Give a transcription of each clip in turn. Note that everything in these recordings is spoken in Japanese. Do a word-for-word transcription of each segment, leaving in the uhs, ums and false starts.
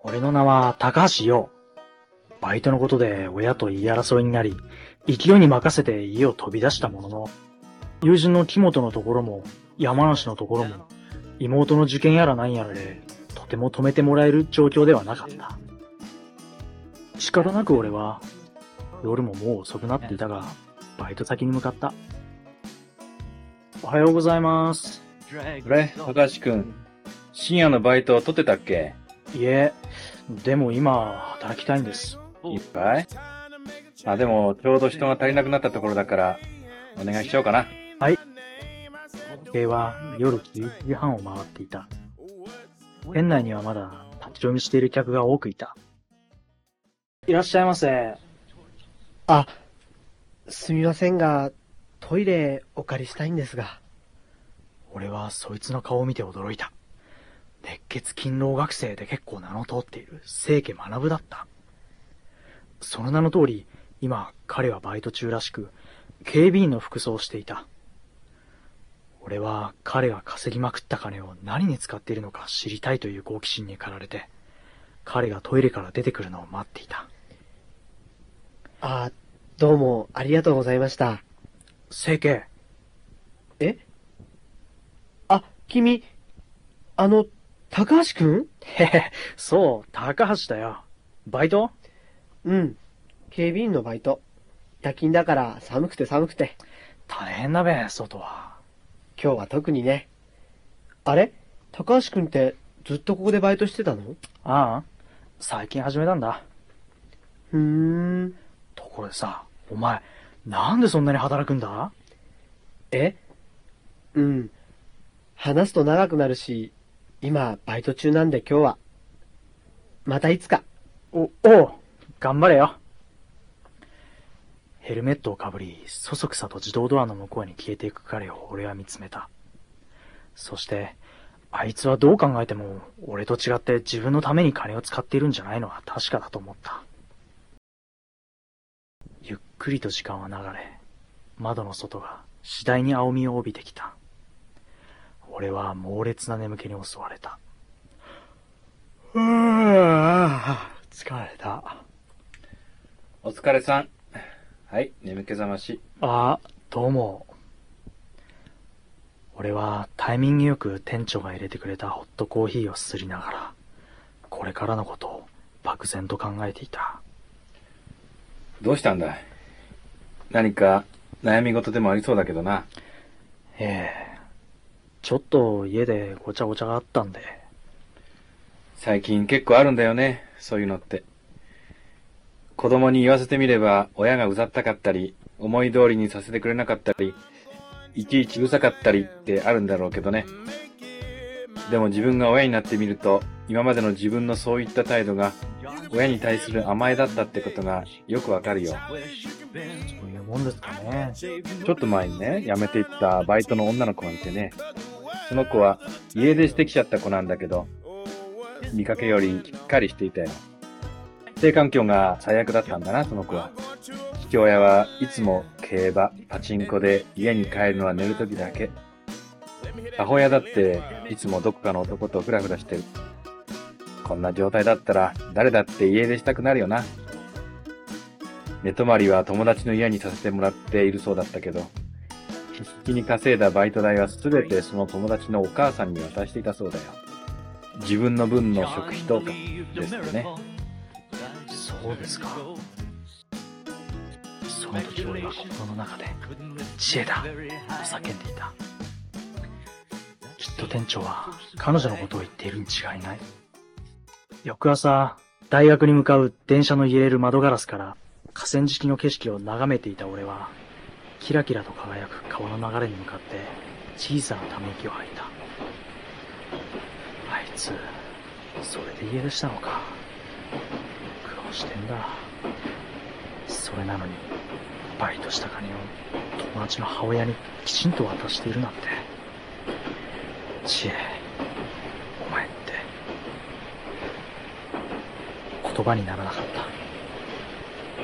俺の名は高橋陽。バイトのことで親と言い争いになり、勢いに任せて家を飛び出したものの、友人の木本のところも山梨のところも妹の受験やらなんやらでとても止めてもらえる状況ではなかった。仕方なく俺は夜ももう遅くなっていたが、バイト先に向かった。おはようございます。 あれ、高橋くん、深夜のバイト取ってたっけ？ いえ、でも今働きたいんです。 いっぱい？あ、でもちょうど人が足りなくなったところだからお願いしようかな。 はい。時計は夜じゅういちじはんを回っていた。店内にはまだ立ち読みしている客が多くいた。いらっしゃいませ。 あ、すみませんが、トイレお借りしたいんですが。 俺はそいつの顔を見て驚いた。熱血勤労学生で結構名の通っている清家学だった。その名の通り、今彼はバイト中らしく、警備員の服装をしていた。俺は彼が稼ぎまくった金を何に使っているのか知りたいという好奇心に駆られて、彼がトイレから出てくるのを待っていた。 あ、どうもありがとうございました。 清家。 え？あ、君、あの、高橋くん？ へへ、そう、高橋だよ。バイト？ うん、警備員のバイト。夜勤だから寒くて寒くて。 大変だべ、外は。 今日は特にね。あれ？高橋くんってずっとここでバイトしてたの？ ああ、最近始めたんだ。 ふーん。 ところでさ、お前、なんでそんなに働くんだ？ え？うん。話すと長くなるし、今バイト中なんで今日は。またいつか。 お、おう、頑張れよ。ヘルメットをかぶり、そそくさと自動ドアの向こうに消えていく彼を俺は見つめた。そして、あいつはどう考えても、俺と違って自分のために金を使っているんじゃないのは確かだと思った。ゆっくりと時間は流れ、窓の外が次第に青みを帯びてきた。俺は猛烈な眠気に襲われた。うぁ、疲れた。 お疲れさん。はい、眠気覚まし。 あ、どうも。俺はタイミングよく店長が入れてくれたホットコーヒーをすすりながら、これからのことを漠然と考えていた。 どうしたんだい？何か悩み事でもありそうだけどな。 ええ。ちょっと家でごちゃごちゃがあったんで。 最近結構あるんだよね、そういうのって。子供に言わせてみれば、親がうざったかったり、思い通りにさせてくれなかったり、いちいちうるさかったりってあるんだろうけどね。でも自分が親になってみると、今までの自分のそういった態度が、親に対する甘えだったってことがよくわかるよ。 そういうもんですかね。 ちょっと前にね、辞めていったバイトの女の子がいてね、その子は家出してきちゃった子なんだけど、見かけよりしっかりしていたよ。性環境が最悪だったんだな、その子は。父親はいつも競馬、パチンコで家に帰るのは寝るときだけ。母親だっていつもどこかの男とフラフラしてる。こんな状態だったら誰だって家出したくなるよな。寝泊まりは友達の家にさせてもらっているそうだったけど、必死に稼いだバイト代はすべてその友達のお母さんに渡していたそうだよ。自分の分の食費とかですよね。 そうですか。その時俺は心の中で、知恵だと叫んでいた。きっと店長は彼女のことを言っているに違いない。翌朝、大学に向かう電車の揺れる窓ガラスから河川敷の景色を眺めていた俺は、キラキラと輝く川の流れに向かって小さなため息を吐いた。あいつ、それで家出したのか。苦労してんだ。それなのに、バイトした金を友達の母親にきちんと渡しているなんて。知恵、お前って。言葉にならなかった。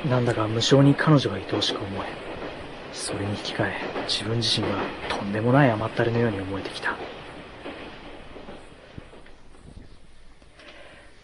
なんだか無性に彼女が愛おしく思え、それに引き換え自分自身がとんでもない甘ったれのように思えてきた。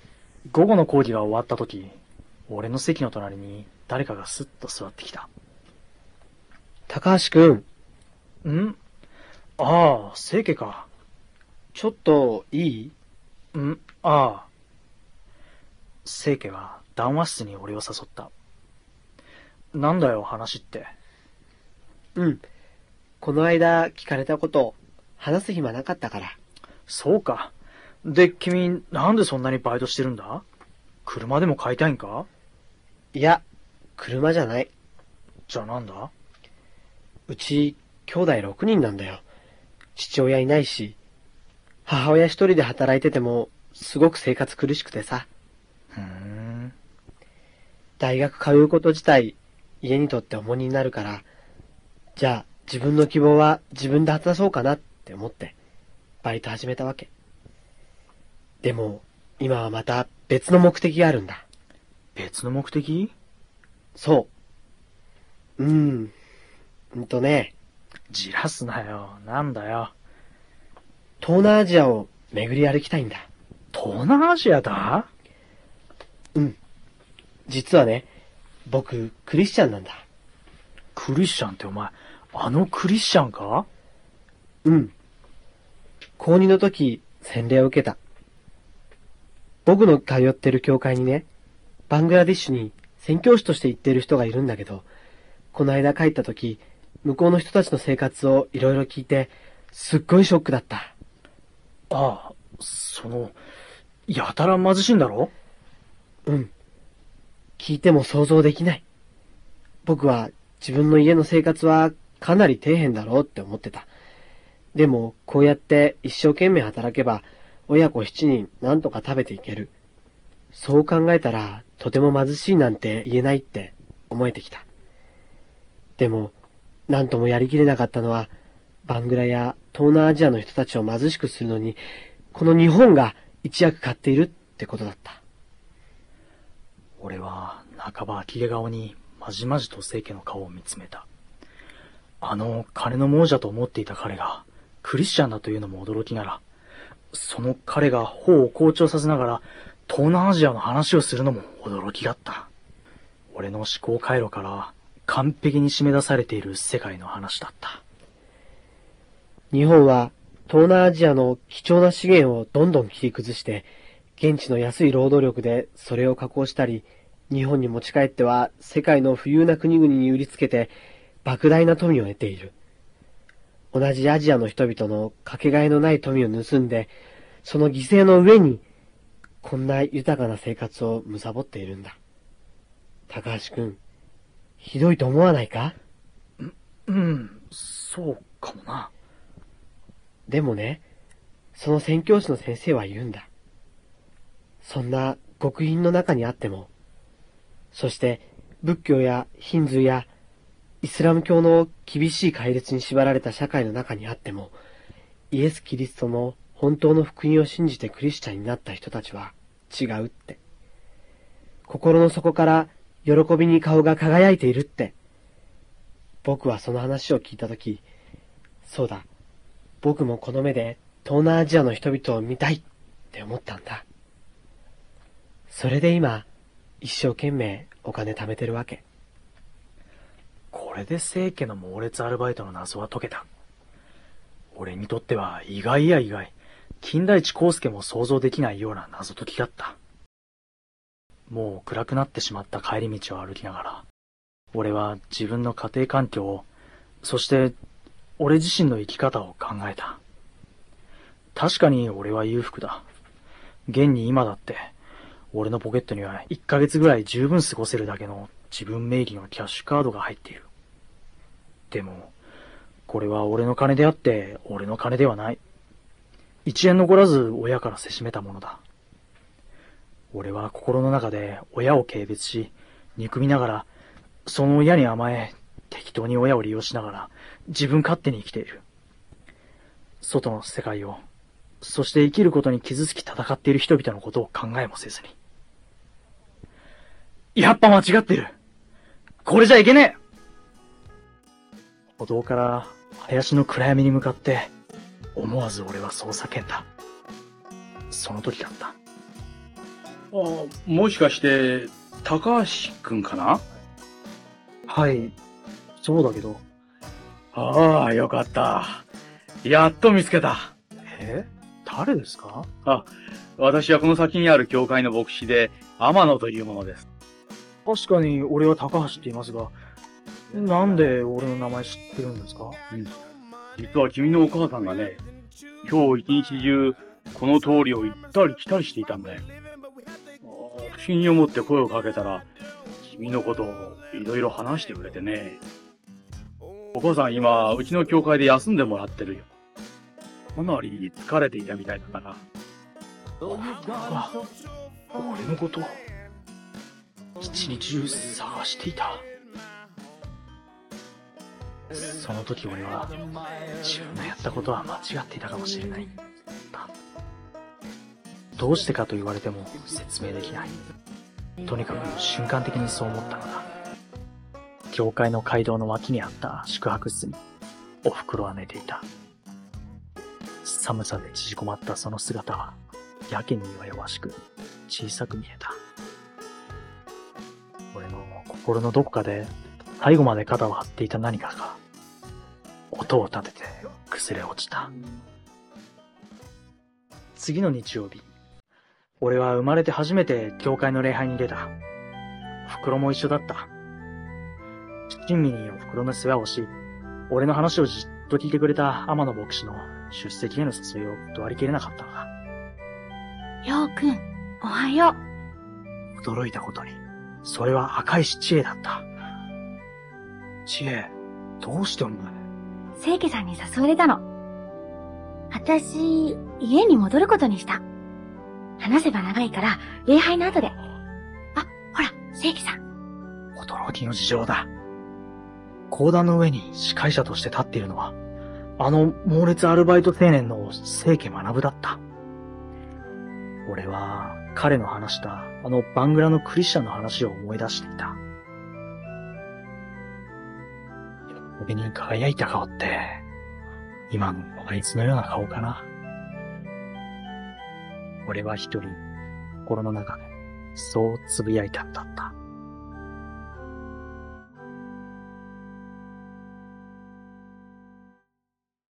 午後の講義が終わった時、俺の席の隣に誰かがスッと座ってきた。 高橋くん。 んああ、清家か。 ちょっといい？ んああ。清家は談話室に俺を誘った。なんだよ、話って。 うん。この間聞かれたこと話す暇なかったから。 そうか。で、君、なんでそんなにバイトしてるんだ？車でも買いたいんか？ いや、車じゃない。 じゃあなんだ？ うち、兄弟ろくにんなんだよ。父親いないし、母親一人で働いてても、すごく生活苦しくてさ。 ふーん。 大学通うこと自体、家にとって重荷になるから、じゃあ自分の希望は自分で果たそうかなって思って、バイト始めたわけ。でも、今はまた別の目的があるんだ。 別の目的？ そう。うーん。うんとね。 じらすなよ。なんだよ。 東南アジアを巡り歩きたいんだ。 東南アジアだ？ うん。実はね、僕、クリスチャンなんだ。 クリスチャンってお前、あのクリスチャンか？ うん。高にの時、洗礼を受けた。僕の通ってる教会にね、バングラディッシュに宣教師として行ってる人がいるんだけど、この間帰った時、向こうの人たちの生活をいろいろ聞いて、すっごいショックだった。 ああ、その、やたら貧しいんだろ？ うん。聞いても想像できない。僕は自分の家の生活はかなり底辺だろうって思ってた。でも、こうやって一生懸命働けば、親子七人なんとか食べていける。そう考えたら、とても貧しいなんて言えないって思えてきた。でも、なんともやりきれなかったのは、バングラや東南アジアの人たちを貧しくするのに、この日本が一役買っているってことだった。 俺は、半ば呆れ顔に、まじまじと清家の顔を見つめた。あの、金の亡者と思っていた彼が、クリスチャンだというのも驚きなら、その彼が頬を好調させながら、東南アジアの話をするのも驚きだった。俺の思考回路から完璧に締め出されている世界の話だった。 日本は東南アジアの貴重な資源をどんどん切り崩して、現地の安い労働力でそれを加工したり、日本に持ち帰っては世界の富裕な国々に売りつけて莫大な富を得ている。同じアジアの人々のかけがえのない富を盗んで、その犠牲の上に、こんな豊かな生活を貪っているんだ。高橋くん、ひどいと思わないか？ う、うん、そうかもな。 でもね、その宣教師の先生は言うんだ。そんな極貧の中にあっても、そして仏教やヒンズーやイスラム教の厳しい戒律に縛られた社会の中にあっても、イエス・キリストの本当の福音を信じてクリスチャンになった人たちは違うって。心の底から喜びに顔が輝いているって。僕はその話を聞いたとき、そうだ、僕もこの目で東南アジアの人々を見たいって思ったんだ。それで今、一生懸命お金貯めてるわけ。 これで清家の猛烈アルバイトの謎は解けた。俺にとっては意外や意外、金田一耕助も想像できないような謎解きだった。もう暗くなってしまった帰り道を歩きながら、俺は自分の家庭環境を、そして俺自身の生き方を考えた。確かに俺は裕福だ。現に今だって、俺のポケットにはいっかげつぐらい十分過ごせるだけの自分名義のキャッシュカードが入っている。でも、これは俺の金であって、俺の金ではない。一円残らず親からせしめたものだ。俺は心の中で親を軽蔑し、憎みながら、その親に甘え、適当に親を利用しながら、自分勝手に生きている。外の世界を、そして生きることに傷つき戦っている人々のことを考えもせずに。やっぱ間違ってる。これじゃいけねえ。歩道から林の暗闇に向かって、思わず俺はそう叫んだ。その時だった。 あ、もしかして、高橋くんかな？ はい、そうだけど。 ああ、よかった。やっと見つけた。 え？誰ですか？ あ、私はこの先にある教会の牧師で、天野というものです。 確かに俺は高橋って言いますが、なんで俺の名前知ってるんですか？ うん。実は君のお母さんがね、今日一日中、この通りを行ったり来たりしていたんだよ。不思議に思って声をかけたら、君のことをいろいろ話してくれてね。お母さん今、うちの教会で休んでもらってるよ。かなり疲れていたみたいだから。 あ、俺のこと一日中探していた。その時俺は自分のやったことは間違っていたかもしれない。どうしてかと言われても説明できない。とにかく瞬間的にそう思ったのだ。教会の街道の脇にあった宿泊室にお袋は寝ていた。寒さで縮こまったその姿はやけに弱々しく小さく見えた。俺の心のどこかで最後まで肩を張っていた何かが音を立てて崩れ落ちた。次の日曜日、俺は生まれて初めて教会の礼拝に出た。お袋も一緒だった。親身にお袋の世話をし、俺の話をじっと聞いてくれた天野牧師の出席への誘いを断りきれなかったのだ。 ようくん、おはよう。驚いたことに、それは赤石千恵だった。千恵、どうしてお前？ 清家さんに誘われたの。あたし、家に戻ることにした。話せば長いから、礼拝の後で。あ、ほら、清家さん。 驚きの事情だ。講談の上に司会者として立っているのは、あの猛烈アルバイト青年の清家学だった。俺は彼の話したあのバングラのクリスチャンの話を思い出していた。喜びに輝いた顔って、今のあいつのような顔かな。俺は一人、心の中でそうつぶやいたんだった。